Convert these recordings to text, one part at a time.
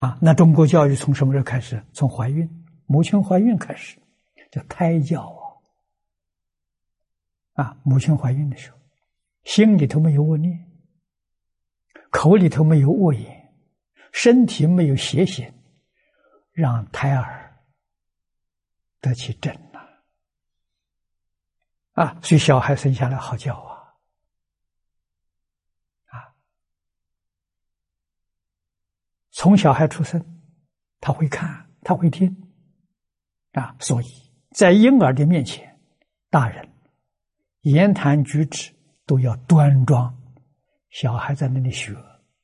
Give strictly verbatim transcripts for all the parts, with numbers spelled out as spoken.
啊，那中国教育从什么时候开始？从怀孕，母亲怀孕开始，叫胎教啊。啊，母亲怀孕的时候，心里头没有恶念，口里头没有恶言，身体没有邪行，让胎儿得其真呐。啊，所以小孩生下来好教啊。从小孩出生，他会看，他会听，啊，所以在婴儿的面前，大人言谈举止都要端庄，小孩在那里学，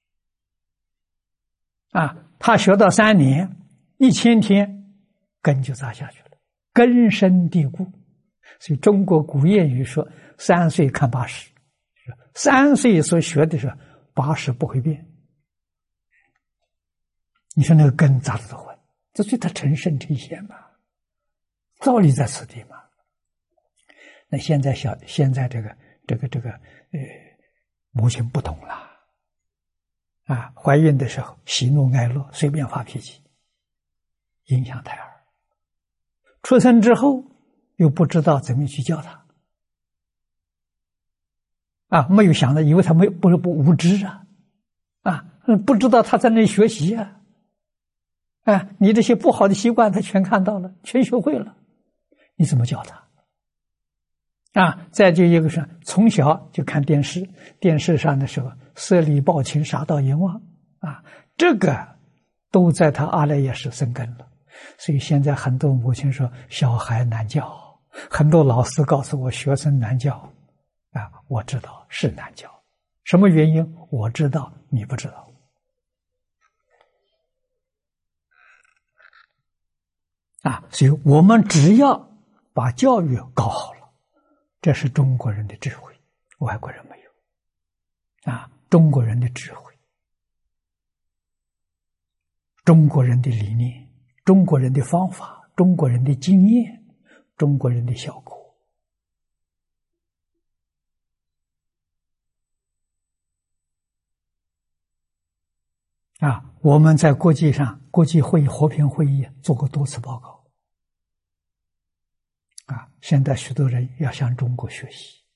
啊，他学到三年，一千天，根就扎下去了，根深蒂固。所以中国古谚语说：“三岁看八十”，三岁所学的时候，八十不会变。你说那个根扎得多稳，这对他成圣成贤嘛，道理在此地嘛。那现在小现在这个这个这个呃，母亲不懂了，啊，怀孕的时候喜怒哀乐随便发脾气，影响胎儿。出生之后又不知道怎么去教他，啊，没有想到，以为他没有不是不无知啊，啊，不知道他在那里学习啊。啊，你这些不好的习惯他全看到了，全学会了，你怎么教他？啊，再就一个是从小就看电视，电视上的时候色厉暴情杀盗淫妄，啊，这个都在他阿赖耶识生根了。所以现在很多母亲说小孩难教，很多老师告诉我学生难教，啊，我知道是难教，什么原因我知道，你不知道。啊，所以我们只要把教育搞好了，这是中国人的智慧，外国人没有。啊，中国人的智慧，中国人的理念，中国人的方法，中国人的经验，中国人的效果。啊，我们在国际上国际会议和平会议做过多次报告。啊，现在许多人要向中国学习。